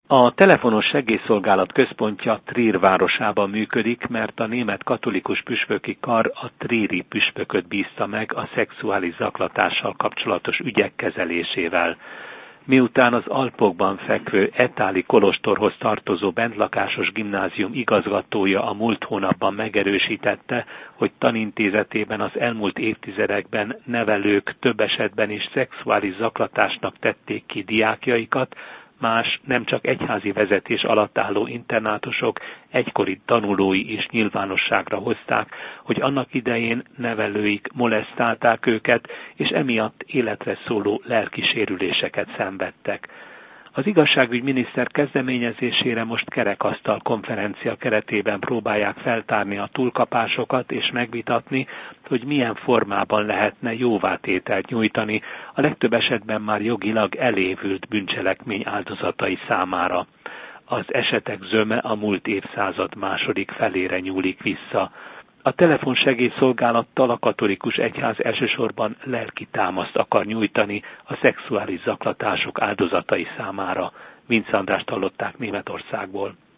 A telefonos segélyszolgálat központja Trier városában működik, mert a német katolikus püspöki kar a trieri püspököt bízta meg a szexuális zaklatással kapcsolatos ügyek kezelésével. Miután az Alpokban fekvő Etáli kolostorhoz tartozó bentlakásos gimnázium igazgatója a múlt hónapban megerősítette, hogy tanintézetében az elmúlt évtizedekben nevelők több esetben is szexuális zaklatásnak tették ki diákjaikat, más, nem csak egyházi vezetés alatt álló internátusok egykori tanulói is nyilvánosságra hozták, hogy annak idején nevelőik molesztálták őket, és emiatt életre szóló lelki sérüléseket szenvedtek. Az igazságügyminiszter kezdeményezésére most kerekasztal konferencia keretében próbálják feltárni a túlkapásokat és megvitatni, hogy milyen formában lehetne jóvátételt nyújtani a legtöbb esetben már jogilag elévült bűncselekmény áldozatai számára. Az esetek zöme a múlt évszázad második felére nyúlik vissza. A telefonsegélyszolgálattal a katolikus egyház elsősorban lelki támaszt akar nyújtani a szexuális zaklatások áldozatai számára. Vince Andrást hallották Németországból.